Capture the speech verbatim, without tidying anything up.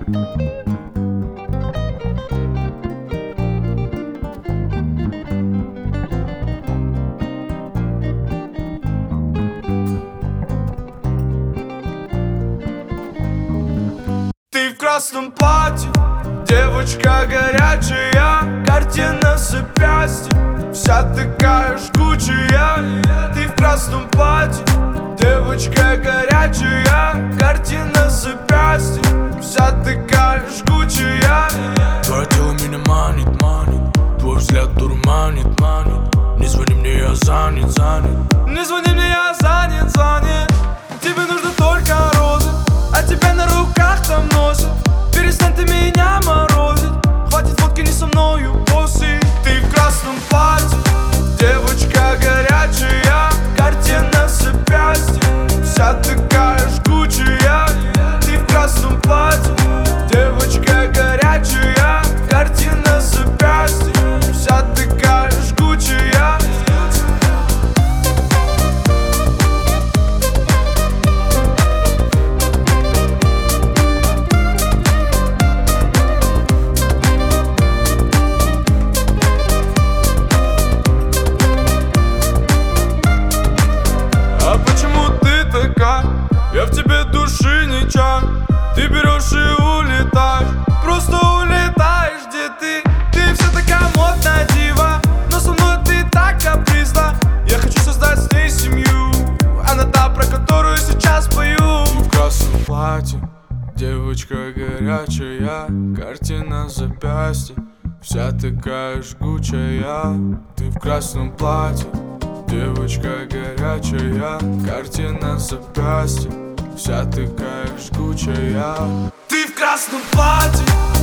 Ты в красном платье, девочка горячая, картина с запястья, вся такая жгучая. Ты в красном платье, девочка горячая, картина с запястья, вся такая жгучая. Твое тело меня манит, манит, твой взгляд дурманит, манит. Не звони мне, я занят, занят. Не звони мне, я занят, занят. Тебе нужно только розы, а тебя на руках там носят. Перестань ты меня морозить, хватит водки, не со мною, боссы. Ты в красном платье, девочка горячая, картина с запястья, вся такая жгучая. Ты в красном платье, девочка горячая, картина с запястья, вся такая жгучая. Я в тебе души не чаю. Ты берешь и улетаешь, просто улетаешь, где ты? Ты вся такая модная дива, но со мной ты так капризна. Я хочу создать с ней семью, она та, про которую сейчас пою. Ты в красном платье, девочка горячая, картина с запястья, вся такая жгучая. Ты в красном платье, девочка горячая, картина с запястья, вся такая жгучая. Ты в красном платье,